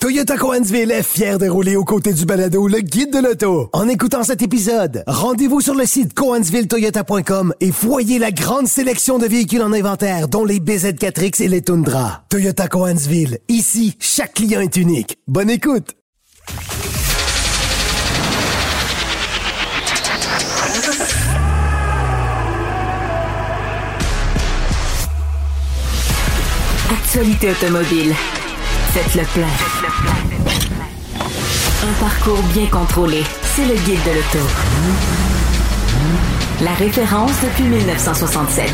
Toyota Cohensville est fier de rouler aux côtés du balado Le Guide de l'auto. En écoutant cet épisode, rendez-vous sur le site cohensvilletoyota.com et voyez la grande sélection de véhicules en inventaire, dont les BZ4X et les Tundra. Toyota Cohensville. Ici, chaque client est unique. Bonne écoute! Actualité automobile. Faites le plein. Un parcours bien contrôlé. C'est le Guide de l'auto. La référence depuis 1967.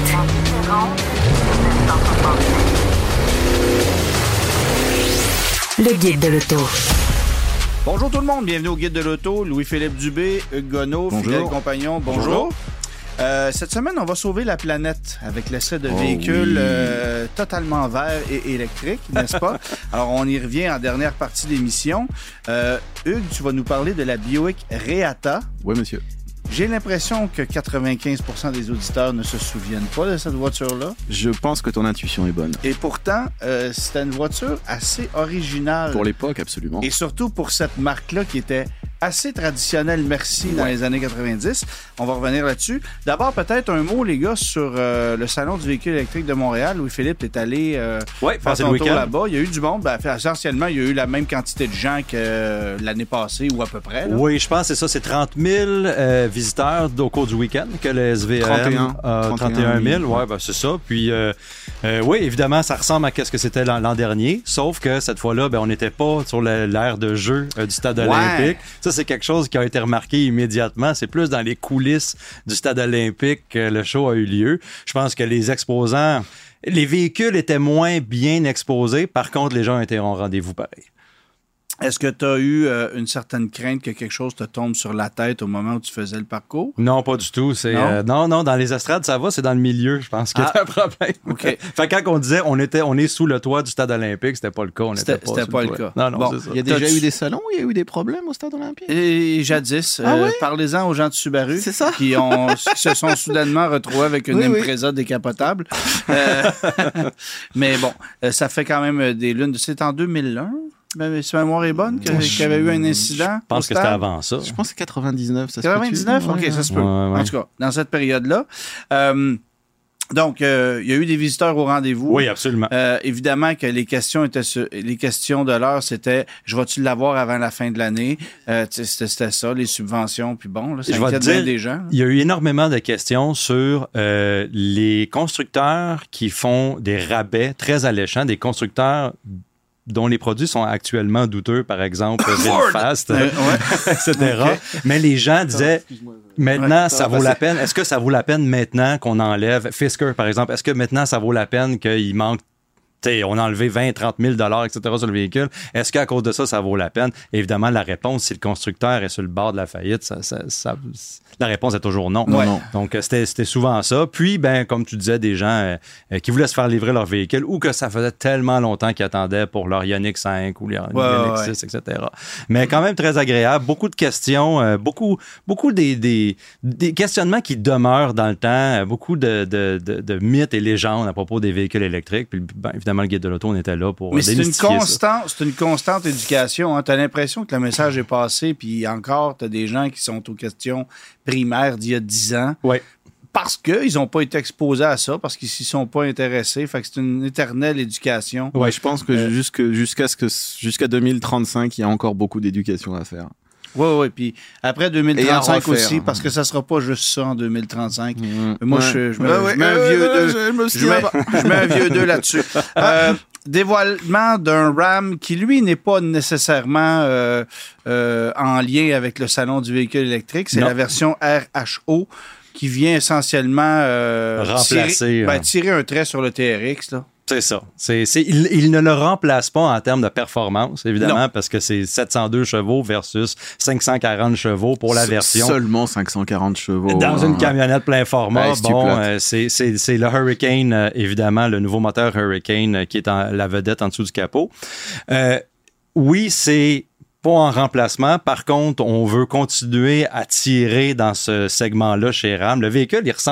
Le Guide de l'auto. Bonjour tout le monde, bienvenue au Guide de l'auto. Louis-Philippe Dubé, Hugues Gonneau, fidèle compagnon, bonjour. Cette semaine, on va sauver la planète avec l'essai de véhicules totalement verts et électriques, n'est-ce pas? Alors, on y revient en dernière partie de l'émission. Hugues, tu vas nous parler de la Buick Reatta. Oui, monsieur. J'ai l'impression que 95% des auditeurs ne se souviennent pas de cette voiture-là. Je pense que ton intuition est bonne. Et pourtant, c'était une voiture assez originale. Pour l'époque, absolument. Et surtout pour cette marque-là qui était assez traditionnelle, merci, dans les années 90. On va revenir là-dessus. D'abord, peut-être un mot, les gars, sur le Salon du véhicule électrique de Montréal. Louis-Philippe, t'es allé faire ton tour là-bas. Il y a eu du monde. Essentiellement, il y a eu la même quantité de gens que l'année passée, ou à peu près. Là. Oui, je pense que c'est ça. C'est 30 000 visiteurs au cours du week-end que le SVM 31 000. Ouais, ben, c'est ça. Puis, oui, évidemment, ça ressemble à ce que c'était l'an dernier. Sauf que cette fois-là, on n'était pas sur l'aire de jeu du stade olympique. Ça, c'est quelque chose qui a été remarqué immédiatement. C'est plus dans les coulisses du stade olympique que le show a eu lieu. Je pense que les exposants, les véhicules étaient moins bien exposés. Par contre, les gens étaient au rendez-vous pareil. Est-ce que tu as eu une certaine crainte que quelque chose te tombe sur la tête au moment où tu faisais le parcours? Non, pas du tout. Non, dans les estrades, ça va, c'est dans le milieu, je pense qu'il y a un problème. Okay. Fait que quand on disait on est sous le toit du stade olympique, c'était pas le cas. C'était pas le cas. Non, bon, c'est ça. Il y a déjà eu des salons où il y a eu des problèmes au stade olympique? Et jadis. Parlez-en aux gens de Subaru qui se sont soudainement retrouvés avec une Impreza décapotable. Mais bon, ça fait quand même des lunes. C'est en 2001? Si ma mémoire est bonne, qu'il y avait eu un incident. Je pense que c'était avant ça. Je pense que c'est 99. Ça 99? OK, ça se peut. Ouais. En tout cas, dans cette période-là. Donc, il y a eu des visiteurs au rendez-vous. Oui, absolument. Évidemment que les questions de l'heure, c'était « Je vais-tu l'avoir avant la fin de l'année? » C'était ça, les subventions. Puis bon, là, ça inquiète bien des gens. Il y a eu énormément de questions sur les constructeurs qui font des rabais très alléchants, des constructeurs dont les produits sont actuellement douteux, par exemple, VinFast, etc. Okay. Mais les gens disaient, maintenant, ça vaut la peine. Est-ce que ça vaut la peine maintenant qu'on enlève Fisker, par exemple? Est-ce que maintenant, ça vaut la peine qu'il manque, on a enlevé 20, 30 000 $, etc. sur le véhicule? Est-ce qu'à cause de ça, ça vaut la peine? Évidemment, la réponse, si le constructeur est sur le bord de la faillite, la réponse est toujours non. Non. Donc, c'était souvent ça. Puis, comme tu disais, des gens qui voulaient se faire livrer leur véhicule ou que ça faisait tellement longtemps qu'ils attendaient pour leur Ioniq 5 ou leur Ioniq 6, etc. Mais quand même très agréable. Beaucoup de questions, beaucoup des questionnements qui demeurent dans le temps, beaucoup de mythes et légendes à propos des véhicules électriques. Puis, évidemment, le Guide de l'auto, on était là pour démystifier ça. C'est une constante éducation. Hein. Tu as l'impression que le message est passé, puis encore, tu as des gens qui sont aux questions primaires d'il y a 10 ans. Oui. Parce qu'ils n'ont pas été exposés à ça, parce qu'ils s'y sont pas intéressés. Fait que c'est une éternelle éducation. Oui, je pense que jusqu'à 2035, il y a encore beaucoup d'éducation à faire. Oui. Puis après 2035 aussi, parce que ça sera pas juste ça en 2035. Moi, je mets un vieux 2 là-dessus. Dévoilement d'un RAM qui, lui, n'est pas nécessairement en lien avec le salon du véhicule électrique. C'est la version RHO qui vient essentiellement tirer un trait sur le TRX, là. C'est ça. Il ne le remplace pas en termes de performance, évidemment, parce que c'est 702 chevaux versus 540 chevaux pour la version. Seulement 540 chevaux. Dans une camionnette plein format. C'est le Hurricane, évidemment, le nouveau moteur Hurricane qui est la vedette en dessous du capot. Oui, c'est pas en remplacement. Par contre, on veut continuer à tirer dans ce segment-là chez Ram. Le véhicule, il ressemble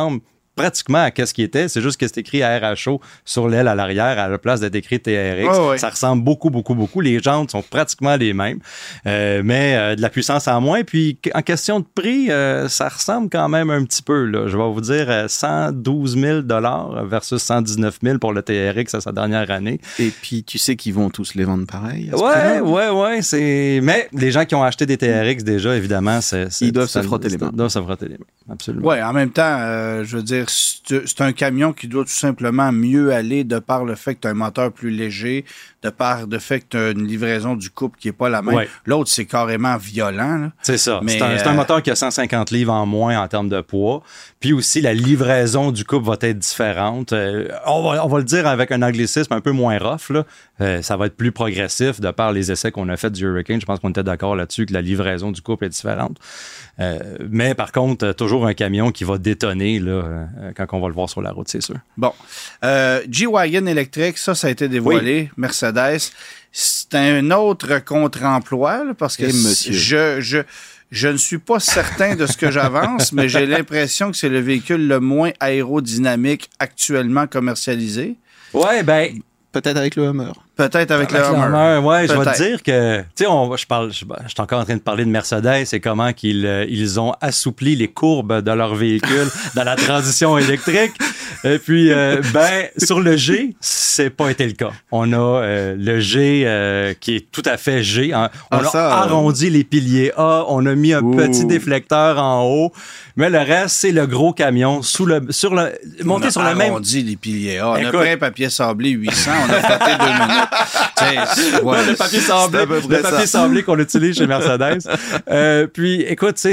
pratiquement à ce qui était. C'est juste que c'est écrit RHO sur l'aile à l'arrière à la place d'être écrit TRX. Ouais. Ça ressemble beaucoup. Les jantes sont pratiquement les mêmes, mais de la puissance en moins. Puis en question de prix, ça ressemble quand même un petit peu. Là. Je vais vous dire 112 000 $ versus 119 000 pour le TRX à sa dernière année. Et puis tu sais qu'ils vont tous les vendre pareil. Ouais. Mais les gens qui ont acheté des TRX déjà, évidemment, ils doivent se frotter les mains. Ils doivent se frotter les mains, absolument. Ouais, en même temps, je veux dire, c'est un camion qui doit tout simplement mieux aller de par le fait que tu as un moteur plus léger, de par le fait que tu as une livraison du couple qui n'est pas la même. Ouais. L'autre, c'est carrément violent. Là. C'est ça. Mais, c'est un moteur qui a 150 livres en moins en termes de poids. Puis aussi, la livraison du couple va être différente. On va le dire avec un anglicisme un peu moins rough. Là. Ça va être plus progressif de par les essais qu'on a fait du Hurricane. Je pense qu'on était d'accord là-dessus que la livraison du couple est différente. Mais par contre, toujours un camion qui va détonner là, quand on va le voir sur la route, c'est sûr. Bon. G-Wagon électrique, ça a été dévoilé. Oui. Mercedes. C'est un autre contre-emploi là, parce que je ne suis pas certain de ce que j'avance, mais j'ai l'impression que c'est le véhicule le moins aérodynamique actuellement commercialisé. Ouais, ben... Peut-être avec le Hummer. Peut-être avec le Hummer. Ouais, je vais te dire que, tu sais, je suis encore en train de parler de Mercedes et comment ils ont assoupli les courbes de leur véhicule dans la transition électrique. Et puis, sur le G, c'est pas été le cas. On a le G qui est tout à fait G. On a arrondi les piliers A, on a mis un petit déflecteur en haut, mais le reste, c'est le gros camion monté sur le même... On a arrondi les piliers A. On a pris un papier sablé 800, on a frotté 2 minutes. Le papier sablé qu'on utilise chez Mercedes. Puis, écoute, c'est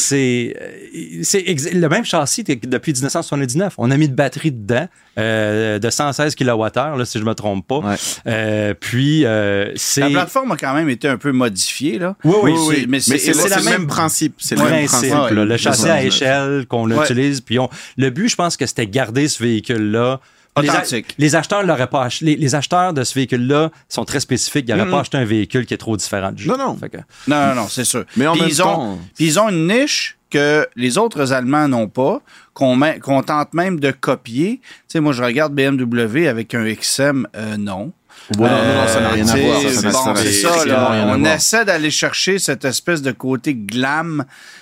le même châssis depuis 1979. On a mis de batterie dedans de 116 kWh, là, si je me trompe pas. Ouais. Puis, c'est... La plateforme a quand même été un peu modifiée, là. Oui. Mais c'est le même principe. C'est le même principe. Le châssis à échelle qu'on utilise. Puis, le but, je pense que c'était garder ce véhicule-là. Les acheteurs l'auraient pas acheté. Les acheteurs de ce véhicule-là sont très spécifiques. Ils n'auraient pas acheté un véhicule qui est trop différent du jeu. Non, c'est sûr. Mais en même temps... ils ont une niche que les autres Allemands n'ont pas, qu'on tente même de copier. Tu sais, moi, je regarde BMW avec un XM, non. Non, ça n'a rien à voir. C'est ça, là. On essaie d'aller chercher cette espèce de côté glam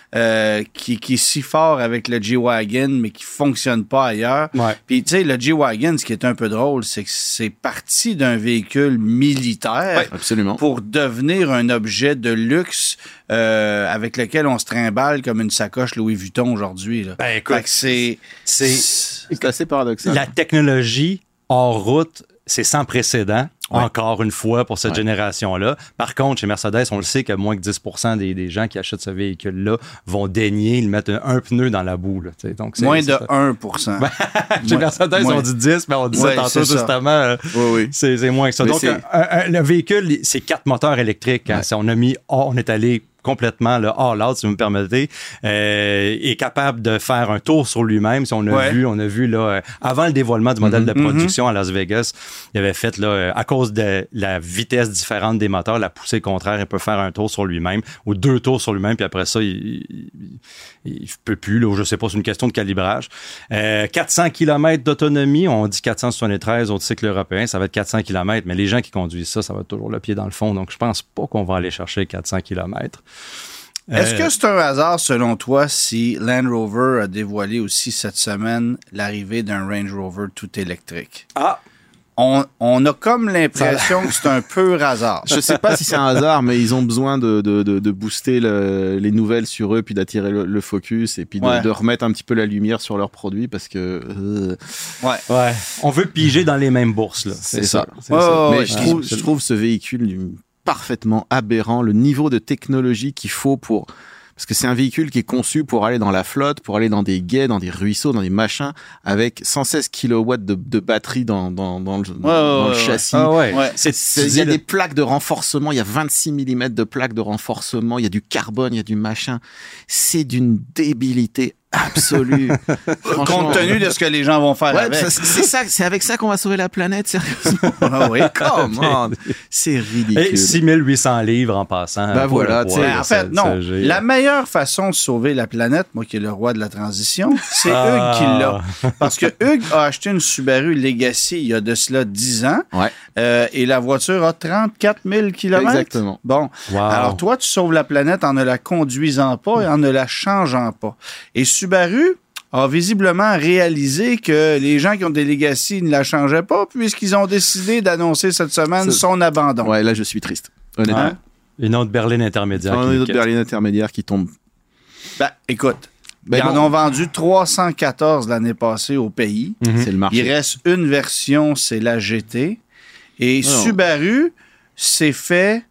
qui est si fort avec le G-Wagon, mais qui fonctionne pas ailleurs. Ouais. Puis, tu sais, le G-Wagon, ce qui est un peu drôle, c'est que c'est parti d'un véhicule militaire pour devenir un objet de luxe avec lequel on se trimballe comme une sacoche Louis Vuitton aujourd'hui. Là. Ben, écoute, c'est assez paradoxal. La technologie hors route, c'est sans précédent, encore une fois, pour cette génération-là. Par contre, chez Mercedes, on le sait que moins que 10% des gens qui achètent ce véhicule-là vont daigner le mettre un pneu dans la boue. Là, donc moins de 1%. Chez Mercedes, on dit 10, mais on disait tantôt justement, c'est moins que ça. Donc, le véhicule, c'est 4 moteurs électriques. Hein. On est allé complètement le all-out, si vous me permettez, est capable de faire un tour sur lui-même. Si on a vu là, avant le dévoilement du modèle de production à Las Vegas, il avait fait là, à cause de la vitesse différente des moteurs, la poussée contraire, il peut faire un tour sur lui-même ou 2 tours sur lui-même, puis après ça, il peut plus, là, je sais pas, c'est une question de calibrage. 400 km d'autonomie, on dit 473 au cycle européen, ça va être 400 km, mais les gens qui conduisent ça va être toujours le pied dans le fond, donc je pense pas qu'on va aller chercher 400 km. Est-ce que c'est un hasard, selon toi, si Land Rover a dévoilé aussi cette semaine l'arrivée d'un Range Rover tout électrique? On a comme l'impression que c'est un pur hasard. Je sais pas si c'est un hasard, mais ils ont besoin de booster les nouvelles sur eux, puis d'attirer le focus, et puis de remettre un petit peu la lumière sur leurs produits, parce que... On veut piger dans les mêmes bourses, là. C'est ça. Mais je trouve ce véhicule parfaitement aberrant, le niveau de technologie qu'il faut pour... Parce que c'est un véhicule qui est conçu pour aller dans la flotte, pour aller dans des gués, dans des ruisseaux, dans des machins, avec 116 kW de batterie dans le châssis. Il y a des plaques de renforcement, il y a 26 mm de plaques de renforcement, il y a du carbone, il y a du machin. C'est d'une débilité absolue. Compte tenu de ce que les gens vont faire avec. C'est avec ça qu'on va sauver la planète, sérieusement. Ah oui, comment? C'est ridicule. Et 6800 livres en passant. Ben voilà, tu sais. En fait, non. La meilleure façon de sauver la planète, moi qui est le roi de la transition, c'est Hugues qui l'a. Parce que Hugues a acheté une Subaru Legacy il y a de cela 10 ans. Ouais. Et la voiture a 34 000 km. Exactement. Bon. Wow. Alors toi, tu sauves la planète en ne la conduisant pas et en ne la changeant pas. Et Subaru a visiblement réalisé que les gens qui ont des Legacy ne la changeaient pas puisqu'ils ont décidé d'annoncer cette semaine son abandon. Ouais, là, je suis triste. Honnêtement. Hein? Une autre berline intermédiaire. Une autre berline intermédiaire qui tombe. Ben, écoute. Ils en ont vendu 314 l'année passée au pays. C'est le marché. Il reste une version, c'est la GT. Et Subaru s'est fait,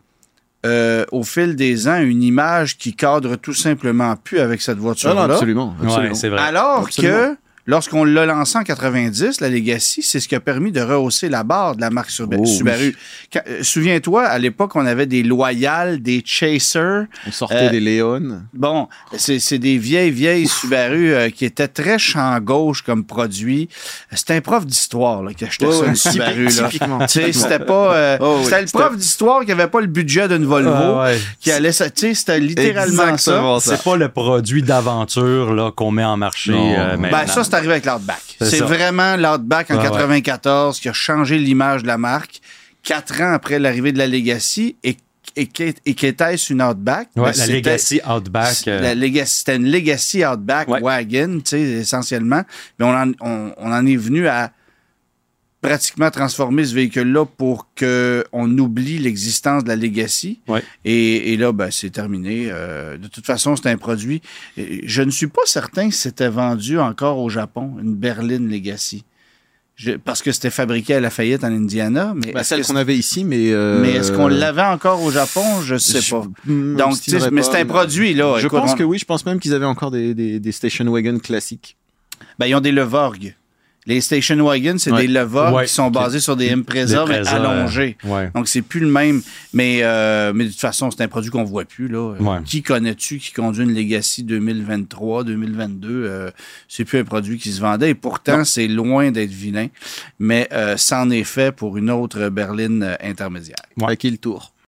au fil des ans, une image qui cadre tout simplement plus avec cette voiture-là. Absolument. Ouais, c'est vrai. Alors que, lorsqu'on l'a lancé en 90, la Legacy, c'est ce qui a permis de rehausser la barre de la marque Subaru. Oui. Souviens-toi, à l'époque, on avait des Loyal, des Chaser. On sortait des Léon. Bon, c'est des vieilles Subaru qui étaient très champ gauche comme produit. C'était un prof d'histoire là, qui achetait ça, une Subaru. Là. C'était pas... c'était le prof d'histoire qui avait pas le budget d'une Volvo. Qui allait... C'était littéralement ça. C'est pas le produit d'aventure là, qu'on met en marché maintenant. Ben, ça, c'est arrivé avec l'Outback. C'est vraiment l'Outback en 94 qui a changé l'image de la marque 4 ans après l'arrivée de la Legacy et qu'était-ce une Outback? Ouais, la Legacy Outback. C'était une Legacy Outback wagon, essentiellement. Mais on en est venu à pratiquement transformer ce véhicule-là pour qu'on oublie l'existence de la Legacy. Ouais. Et là, ben, c'est terminé. De toute façon, c'est un produit. Je ne suis pas certain que c'était vendu encore au Japon, une berline Legacy. Parce que c'était fabriqué à Lafayette, en Indiana. Mais celle qu'on avait ici, mais est-ce qu'on l'avait encore au Japon? Je sais pas. Donc, mais c'est un produit, là. Je pense que oui. Je pense même qu'ils avaient encore des station wagons classiques. Ben, ils ont des Levorg. Les station wagons, c'est des Levorg qui sont basés sur des Impreza, mais allongés. Donc, c'est plus le même. Mais de toute façon, c'est un produit qu'on voit plus, là. Qui connais-tu qui conduit une Legacy 2023, 2022? C'est plus un produit qui se vendait. Et pourtant, c'est loin d'être vilain. Mais c'en est fait pour une autre berline intermédiaire. À qui le tour?